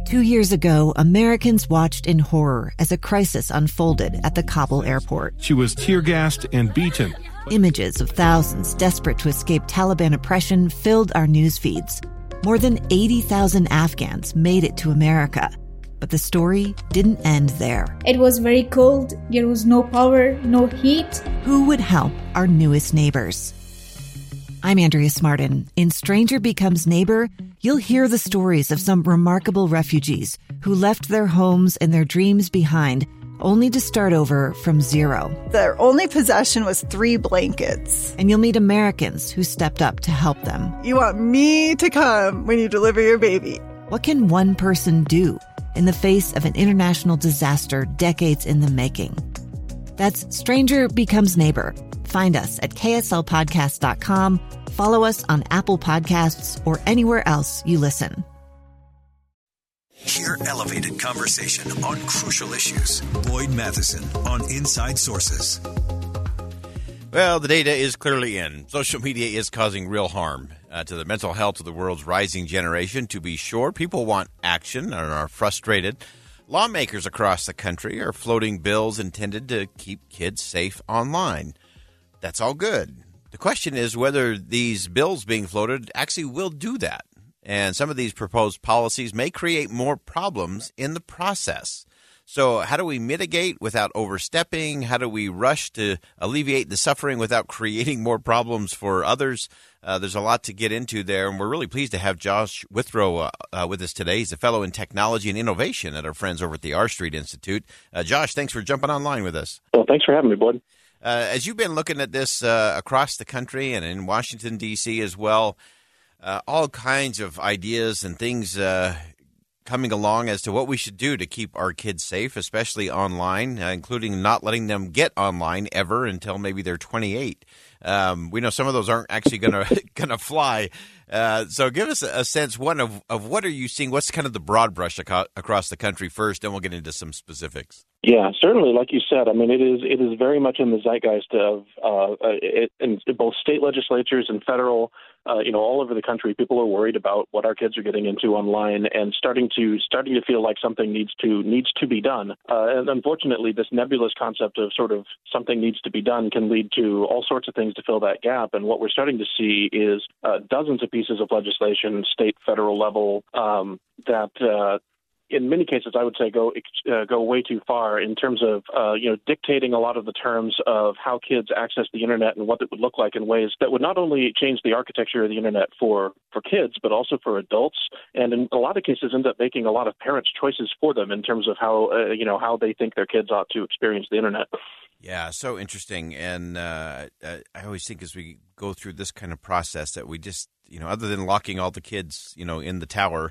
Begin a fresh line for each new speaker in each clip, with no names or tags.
2 years ago, Americans watched in horror as a crisis unfolded at the Kabul airport.
She was tear-gassed and beaten.
Images of thousands desperate to escape Taliban oppression filled our news feeds. More than 80,000 Afghans made it to America. But the story didn't end there.
It was very cold. There was no power, no heat.
Who would help our newest neighbors? I'm Andrea Smartin. In Stranger Becomes Neighbor, you'll hear the stories of some remarkable refugees who left their homes and their dreams behind, only to start over from zero.
Their only possession was 3 blankets.
And you'll meet Americans who stepped up to help them.
You want me to come when you deliver your baby.
What can one person do in the face of an international disaster decades in the making? That's Stranger Becomes Neighbor. Find us at kslpodcast.com. Follow us on Apple Podcasts or anywhere else you listen.
Hear elevated conversation on crucial issues. Boyd Matheson on Inside Sources.
Well, the data is clearly in. Social media is causing real harm to the mental health of the world's rising generation. To be sure, people want action and are frustrated. Lawmakers across the country are floating bills intended to keep kids safe online. That's all good. The question is whether these bills being floated actually will do that. And some of these proposed policies may create more problems in the process. So how do we mitigate without overstepping? How do we rush to alleviate the suffering without creating more problems for others? There's a lot to get into there, and we're really pleased to have Josh Withrow with us today. He's a fellow in technology and innovation at our friends over at the R Street Institute. Josh, thanks for jumping online with us.
Well, thanks for having me, Bud.
As you've been looking at this across the country and in Washington, D.C. as well, all kinds of ideas and things coming along as to what we should do to keep our kids safe, especially online, including not letting them get online ever until maybe they're 28. We know some of those aren't actually gonna fly. So give us a sense, one, of what are you seeing? What's kind of the broad brush across the country first, then we'll get into some specifics.
Yeah, certainly. Like you said, I mean, it is very much in the zeitgeist of in both state legislatures and federal. All over the country, people are worried about what our kids are getting into online and starting to feel like something needs to be done. And unfortunately, this nebulous concept of sort of something needs to be done can lead to all sorts of things to fill that gap. And what we're starting to see is dozens of pieces of legislation, state, federal level, that in many cases, I would say go way too far in terms of dictating a lot of the terms of how kids access the internet and what it would look like in ways that would not only change the architecture of the internet for kids, but also for adults, and in a lot of cases end up making a lot of parents' choices for them in terms of how they think their kids ought to experience the internet.
Yeah, so interesting. And I always think as we go through this kind of process that we just, other than locking all the kids, in the tower,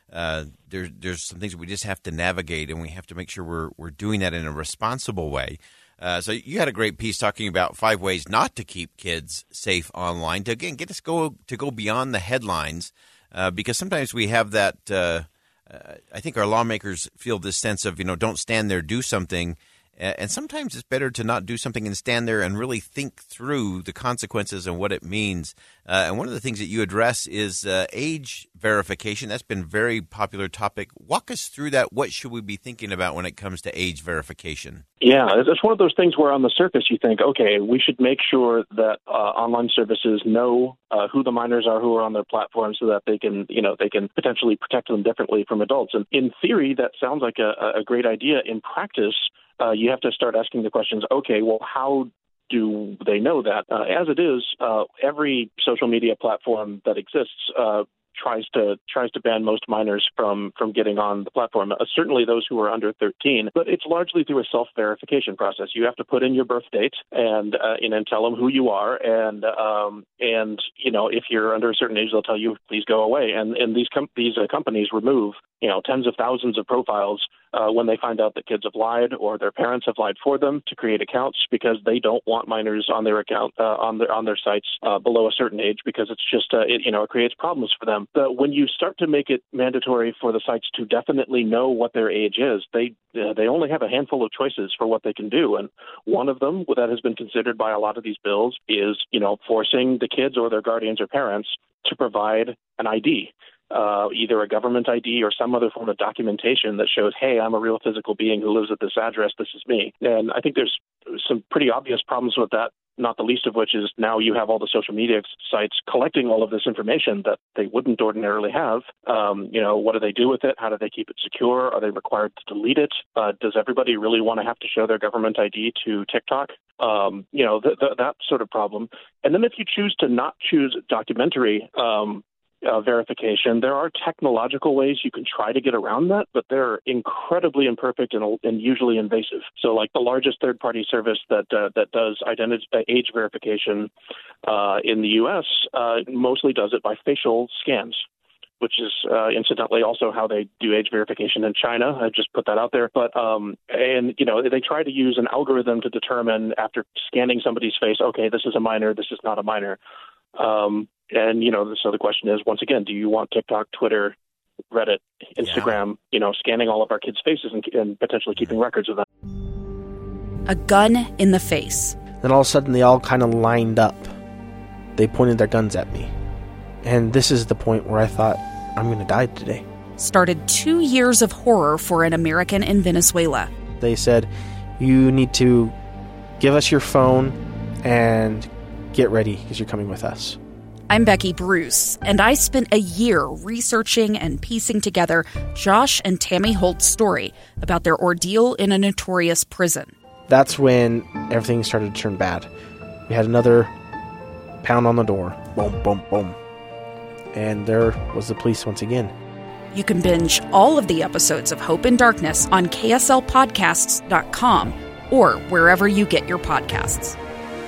there's some things that we just have to navigate, and we have to make sure we're doing that in a responsible way. So you had a great piece talking about 5 ways not to keep kids safe online to, again, get us go beyond the headlines, because sometimes we have that I think our lawmakers feel this sense of, don't stand there, do something. And sometimes it's better to not do something and stand there and really think through the consequences and what it means. And one of the things that you address is age verification. That's been a very popular topic. Walk us through that. What should we be thinking about when it comes to age verification?
Yeah, it's one of those things where on the surface you think, okay, we should make sure that online services know who the minors are who are on their platform so that they can potentially protect them differently from adults. And in theory, that sounds like a great idea. In practice, you have to start asking the questions, okay, well, how do they know that? As it is, every social media platform that exists tries to ban most minors from getting on the platform. Certainly those who are under 13, but it's largely through a self-verification process. You have to put in your birth date and tell them who you are, and if you're under a certain age, they'll tell you please go away. And these companies remove tens of thousands of profiles when they find out that kids have lied or their parents have lied for them to create accounts, because they don't want minors on their account on their sites below a certain age, because it's just it creates problems for them. But when you start to make it mandatory for the sites to definitely know what their age is, they only have a handful of choices for what they can do, and one of them that has been considered by a lot of these bills is forcing the kids or their guardians or parents to provide an ID. either a government ID or some other form of documentation that shows, hey, I'm a real physical being who lives at this address. This is me. And I think there's some pretty obvious problems with that, not the least of which is now you have all the social media sites collecting all of this information that they wouldn't ordinarily have. What do they do with it? How do they keep it secure? Are they required to delete it? Does everybody really want to have to show their government ID to TikTok? That sort of problem. And then if you choose to not choose documentary verification, there are technological ways you can try to get around that, but they're incredibly imperfect and usually invasive. So like the largest third-party service that does age verification in the U.S. Mostly does it by facial scans, which is incidentally also how they do age verification in China. I just put that out there. But they try to use an algorithm to determine after scanning somebody's face, okay, this is a minor, this is not a minor. So the question is, once again, do you want TikTok, Twitter, Reddit, Instagram, scanning all of our kids' faces and potentially keeping records of them?
A gun in the face.
Then all of a sudden they all kind of lined up. They pointed their guns at me. And this is the point where I thought, I'm going to die today.
Started 2 years of horror for an American in Venezuela.
They said, you need to give us your phone and get ready because you're coming with us.
I'm Becky Bruce, and I spent a year researching and piecing together Josh and Tammy Holt's story about their ordeal in a notorious prison.
That's when everything started to turn bad. We had another pound on the door. Boom, boom, boom. And there was the police once again.
You can binge all of the episodes of Hope in Darkness on kslpodcasts.com or wherever you get your podcasts.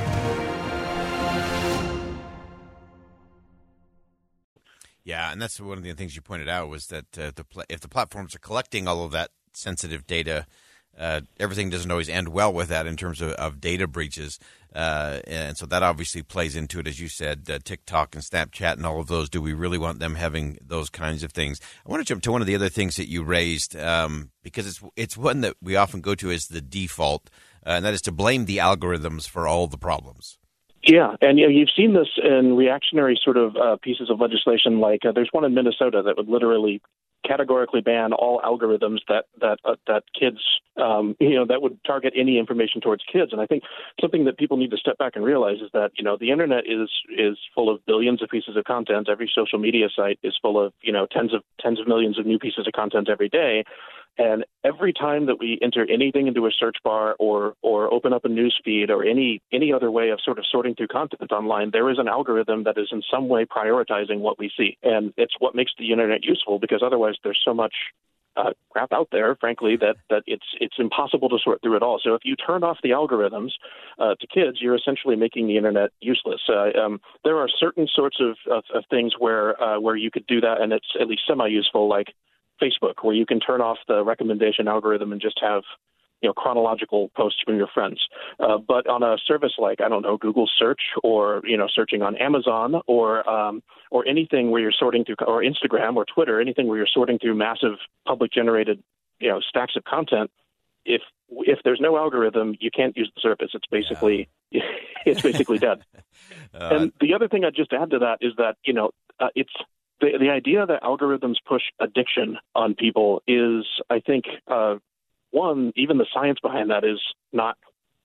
Yeah, and that's one of the things you pointed out was that if the platforms are collecting all of that sensitive data, everything doesn't always end well with that in terms of data breaches. And so that obviously plays into it, as you said, TikTok and Snapchat and all of those. Do we really want them having those kinds of things? I want to jump to one of the other things that you raised because it's one that we often go to as the default, and that is to blame the algorithms for all the problems.
Yeah, and you've seen this in reactionary sort of pieces of legislation. Like there's one in Minnesota that would literally categorically ban all algorithms that kids, that would target any information towards kids. And I think something that people need to step back and realize is that the internet is full of billions of pieces of content. Every social media site is full of tens of millions of new pieces of content every day. And every time that we enter anything into a search bar or open up a news feed or any other way of sort of sorting through content online, there is an algorithm that is in some way prioritizing what we see. And it's what makes the internet useful, because otherwise there's so much crap out there, frankly, that it's impossible to sort through it all. So if you turn off the algorithms to kids, you're essentially making the internet useless. There are certain sorts of things where you could do that, and it's at least semi-useful, like Facebook, where you can turn off the recommendation algorithm and just have chronological posts from your friends. But on a service like, I don't know, Google Search or searching on Amazon or anything where you're sorting through, or Instagram or Twitter, anything where you're sorting through massive public generated stacks of content, if there's no algorithm, you can't use the service. It's basically it's basically dead. And the other thing I'd just add to that is that it's the idea that algorithms push addiction on people is, I think, one, even the science behind that is not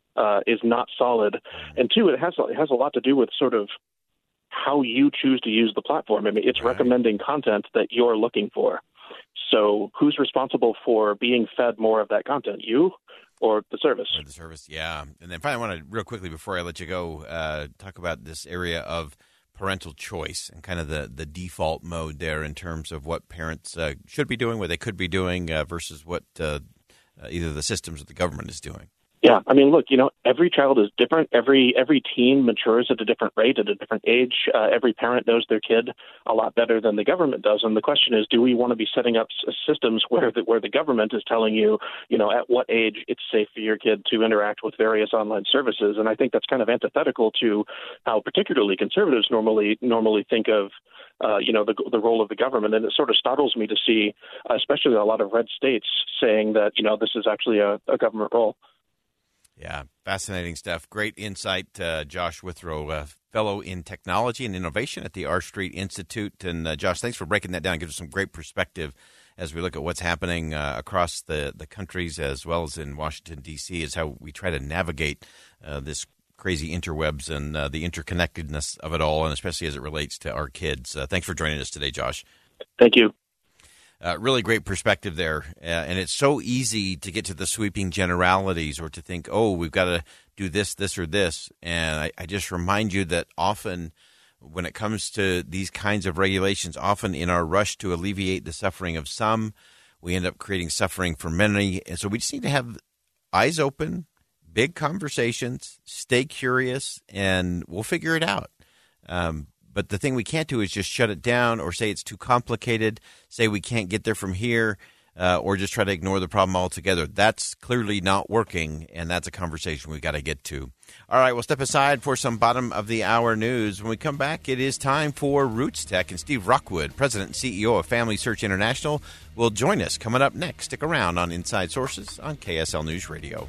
solid, and two, it has a lot to do with sort of how you choose to use the platform. I mean, it's recommending content that you're looking for. So, who's responsible for being fed more of that content, you or the service?
Or the service, yeah. And then finally, I want to real quickly before I let you go talk about this area of parental choice and kind of the default mode there in terms of what parents should be doing, what they could be doing versus what either the systems or the government is doing.
Yeah, I mean, look, every child is different. Every teen matures at a different rate, at a different age. Every parent knows their kid a lot better than the government does. And the question is, do we want to be setting up systems where the government is telling you, at what age it's safe for your kid to interact with various online services? And I think that's kind of antithetical to how particularly conservatives normally think of the role of the government. And it sort of startles me to see, especially a lot of red states, saying that, this is actually a government role.
Yeah, fascinating stuff. Great insight, Josh Withrow. fellow in technology and innovation at the R Street Institute. And Josh, thanks for breaking that down. It gives us some great perspective as we look at what's happening across the countries as well as in Washington, D.C., is how we try to navigate this crazy interwebs and the interconnectedness of it all, and especially as it relates to our kids. Thanks for joining us today, Josh.
Thank you.
Really great perspective there. And it's so easy to get to the sweeping generalities or to think, oh, we've got to do this, this, or this. And I just remind you that often when it comes to these kinds of regulations, often in our rush to alleviate the suffering of some, we end up creating suffering for many. And so we just need to have eyes open, big conversations, stay curious, and we'll figure it out. But the thing we can't do is just shut it down or say it's too complicated, say we can't get there from here, or just try to ignore the problem altogether. That's clearly not working, and that's a conversation we've got to get to. All right, we'll step aside for some bottom-of-the-hour news. When we come back, it is time for Roots Tech, and Steve Rockwood, President and CEO of Family Search International, will join us coming up next. Stick around on Inside Sources on KSL News Radio.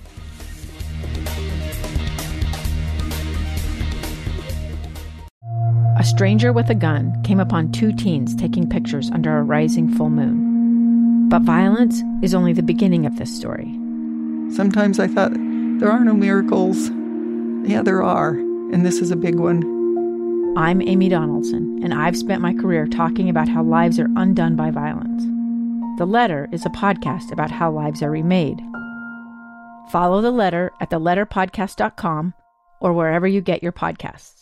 A stranger with a gun came upon two teens taking pictures under a rising full moon. But violence is only the beginning of this story.
Sometimes I thought, there are no miracles. Yeah, there are, and this is a big one.
I'm Amy Donaldson, and I've spent my career talking about how lives are undone by violence. The Letter is a podcast about how lives are remade. Follow The Letter at theletterpodcast.com or wherever you get your podcasts.